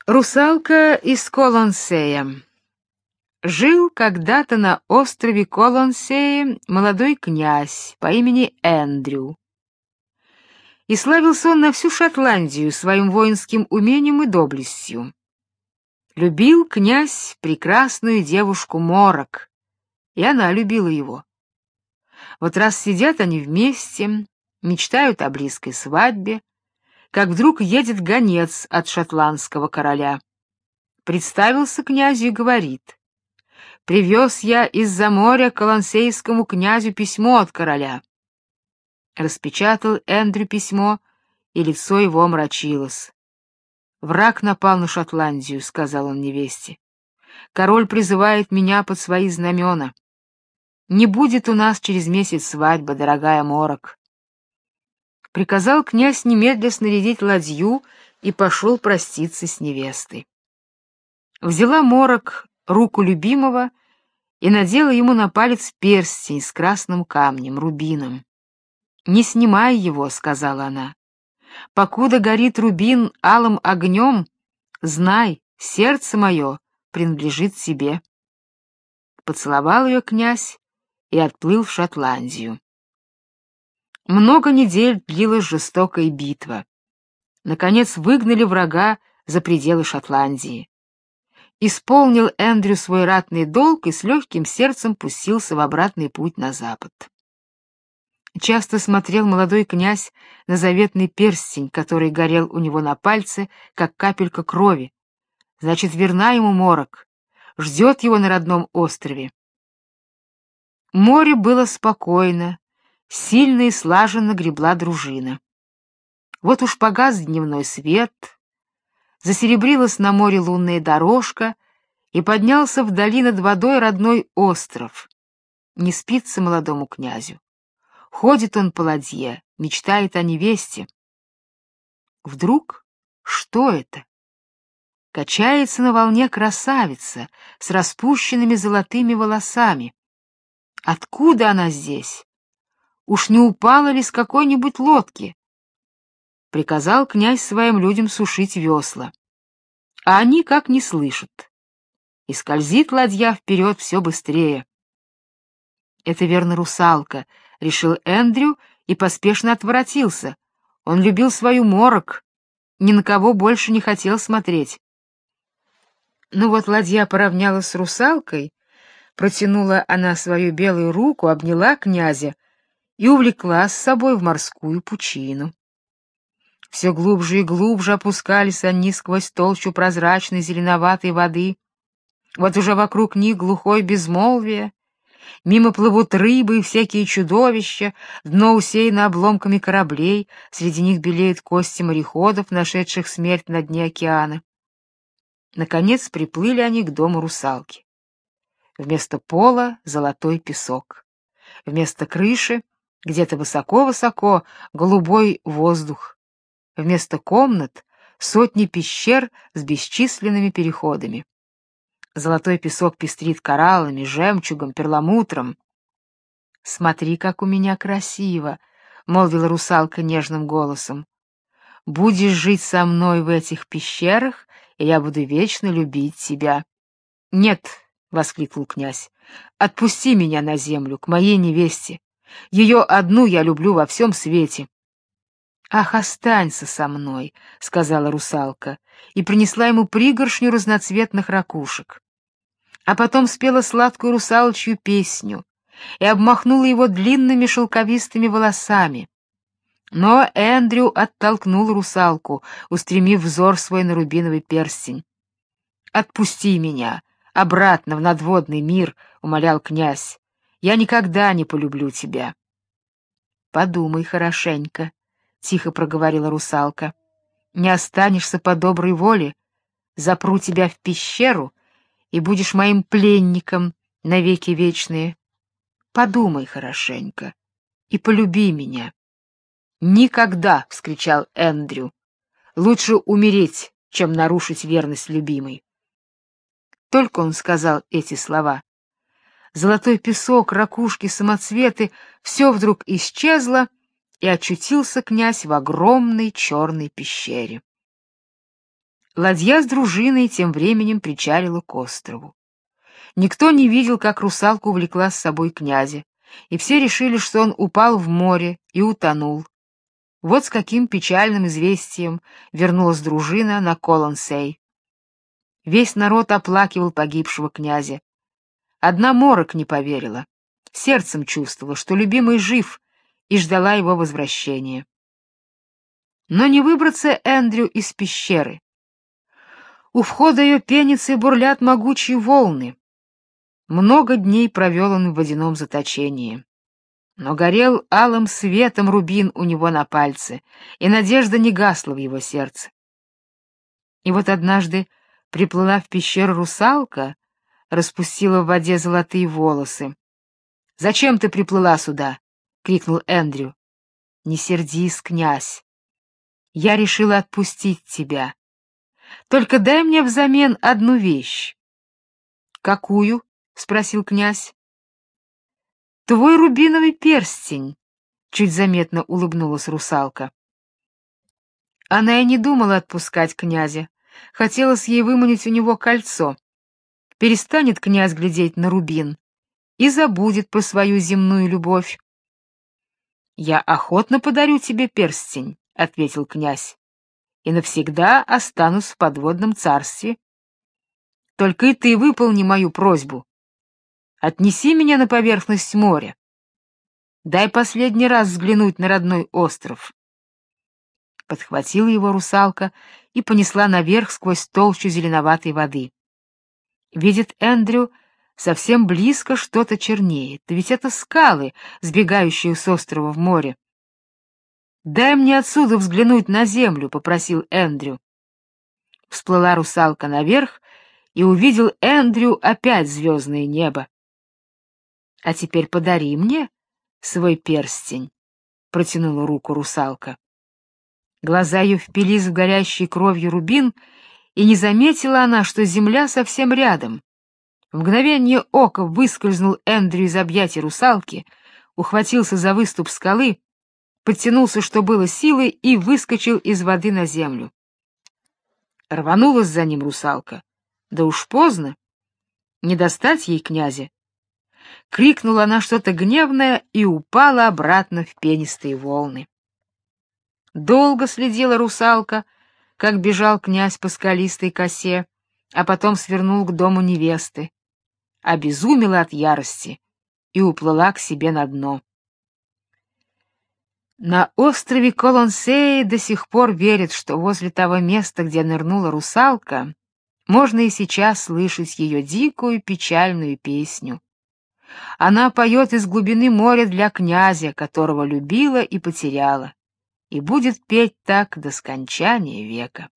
Русалка из Колонсея. Жил когда-то на острове Колонсее молодой князь по имени Эндрю. И славился он на всю Шотландию своим воинским умением и доблестью. Любил князь прекрасную девушку Морок, и она любила его. Вот раз сидят они вместе, мечтают о близкой свадьбе, как вдруг едет гонец от шотландского короля. Представился князю и говорит: «Привез я из-за моря колонсейскому князю письмо от короля». Распечатал Эндрю письмо, и лицо его омрачилось. «Враг напал на Шотландию», — сказал он невесте. «Король призывает меня под свои знамена. Не будет у нас через месяц свадьба, дорогая Морок». Приказал князь немедля снарядить ладью и пошел проститься с невестой. Взяла Морок руку любимого и надела ему на палец перстень с красным камнем, рубином. «Не снимай его», — сказала она. «Покуда горит рубин алым огнем, знай, сердце мое принадлежит тебе». Поцеловал ее князь и отплыл в Шотландию. Много недель длилась жестокая битва. Наконец выгнали врага за пределы Шотландии. Исполнил Эндрю свой ратный долг и с легким сердцем пустился в обратный путь на запад. Часто смотрел молодой князь на заветный перстень, который горел у него на пальце, как капелька крови. Значит, верна ему Морок, ждет его на родном острове. Море было спокойно, сильно и слаженно гребла дружина. Вот уж погас дневной свет, засеребрилась на море лунная дорожка, и поднялся вдали над водой родной остров. Не спится молодому князю. Ходит он по ладье, мечтает о невесте. Вдруг что это? Качается на волне красавица с распущенными золотыми волосами. Откуда она здесь? Уж не упала ли с какой-нибудь лодки? Приказал князь своим людям сушить весла. А они как не слышат. И скользит ладья вперед все быстрее. Это верно русалка, решил Эндрю и поспешно отворотился. Он любил свою Морок, ни на кого больше не хотел смотреть. Ну вот ладья поравнялась с русалкой, протянула она свою белую руку, обняла князя и увлекла с собой в морскую пучину. Все глубже и глубже опускались они сквозь толщу прозрачной зеленоватой воды. Вот уже вокруг них глухое безмолвие, мимо плывут рыбы и всякие чудовища, дно усеяно обломками кораблей, среди них белеют кости мореходов, нашедших смерть на дне океана. Наконец приплыли они к дому русалки. Вместо пола золотой песок, вместо крыши где-то высоко-высоко голубой воздух, вместо комнат сотни пещер с бесчисленными переходами. Золотой песок пестрит кораллами, жемчугом, перламутром. «Смотри, как у меня красиво», — молвила русалка нежным голосом. «Будешь жить со мной в этих пещерах, и я буду вечно любить тебя». «Нет», — воскликнул князь, — «отпусти меня на землю, к моей невесте. Ее одну я люблю во всем свете». «Ах, останься со мной», — сказала русалка, и принесла ему пригоршню разноцветных ракушек. А потом спела сладкую русалочью песню и обмахнула его длинными шелковистыми волосами. Но Эндрю оттолкнул русалку, устремив взор свой на рубиновый перстень. «Отпусти меня обратно в надводный мир», — умолял князь. «Я никогда не полюблю тебя». «Подумай хорошенько», — тихо проговорила русалка. «Не останешься по доброй воле, запру тебя в пещеру, и будешь моим пленником навеки вечные. Подумай хорошенько и полюби меня». «Никогда!» — вскричал Эндрю. «Лучше умереть, чем нарушить верность любимой». Только он сказал эти слова. Золотой песок, ракушки, самоцветы — все вдруг исчезло, и очутился князь в огромной черной пещере. Ладья с дружиной тем временем причалила к острову. Никто не видел, как русалка увлекла с собой князя, и все решили, что он упал в море и утонул. Вот с каким печальным известием вернулась дружина на Колонсей. Весь народ оплакивал погибшего князя. Одна Морок не поверила, сердцем чувствовала, что любимый жив, и ждала его возвращения. Но не выбраться Эндрю из пещеры. У входа ее пенятся и бурлят могучие волны. Много дней провел он в водяном заточении. Но горел алым светом рубин у него на пальце, и надежда не гасла в его сердце. И вот однажды приплыла в пещеру русалка, распустила в воде золотые волосы. «Зачем ты приплыла сюда?» — крикнул Эндрю. «Не сердись, князь. Я решила отпустить тебя. Только дай мне взамен одну вещь». «Какую?» — спросил князь. «Твой рубиновый перстень», — чуть заметно улыбнулась русалка. Она и не думала отпускать князя. Хотелось ей выманить у него кольцо. Перестанет князь глядеть на рубин и забудет про свою земную любовь. «Я охотно подарю тебе перстень», — ответил князь, «и навсегда останусь в подводном царстве. Только и ты выполни мою просьбу. Отнеси меня на поверхность моря. Дай последний раз взглянуть на родной остров». Подхватила его русалка и понесла наверх сквозь толщу зеленоватой воды. Видит Эндрю, совсем близко что-то чернеет, ведь это скалы, сбегающие с острова в море. «Дай мне отсюда взглянуть на землю», — попросил Эндрю. Всплыла русалка наверх, и увидел Эндрю опять звездное небо. «А теперь подари мне свой перстень», — протянула руку русалка. Глаза ее впились в горящий кровью рубин, и не заметила она, что земля совсем рядом. В мгновение ока выскользнул Эндрю из объятий русалки, ухватился за выступ скалы, подтянулся, что было силы, и выскочил из воды на землю. Рванулась за ним русалка. Да уж поздно. Не достать ей князя. Крикнула она что-то гневное и упала обратно в пенистые волны. Долго следила русалка, как бежал князь по скалистой косе, а потом свернул к дому невесты, обезумела от ярости и уплыла к себе на дно. На острове Колонсей до сих пор верят, что возле того места, где нырнула русалка, можно и сейчас слышать ее дикую печальную песню. Она поет из глубины моря для князя, которого любила и потеряла, и будет петь так до скончания века.